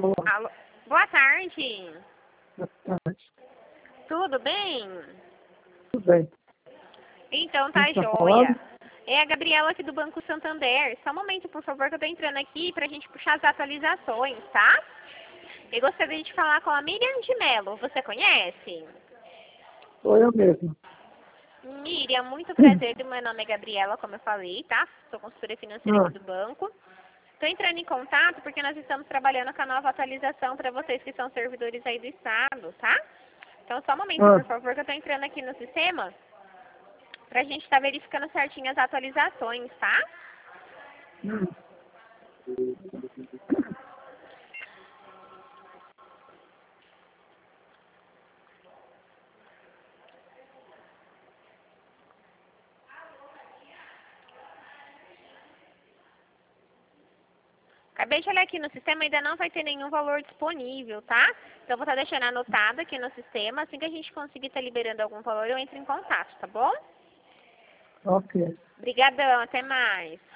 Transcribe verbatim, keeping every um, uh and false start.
Alô. Alô. Boa tarde. Boa tarde. Tudo bem? Tudo bem. Então tá Quem tá joia. falando? É a Gabriela aqui do Banco Santander. Só um momento, por favor, que eu tô entrando aqui pra gente puxar as atualizações, tá? Eu gostaria de falar com a Miriam de Mello. Você conhece? Sou eu mesmo. Miriam, muito prazer. Meu nome é Gabriela, como eu falei, tá? Sou consultora financeira Ah, aqui do banco. Estou entrando em contato porque nós estamos trabalhando com a nova atualização para vocês que são servidores aí do Estado, tá? Então, só um momento, ah, por favor, que eu estou entrando aqui no sistema para a gente estar verificando certinho as atualizações, tá? hum. Acabei de olhar aqui no sistema, ainda não vai ter nenhum valor disponível, tá? Então, eu vou estar deixando anotado aqui no sistema. Assim que a gente conseguir estar liberando algum valor, eu entro em contato, tá bom? Ok. Obrigadão, até mais.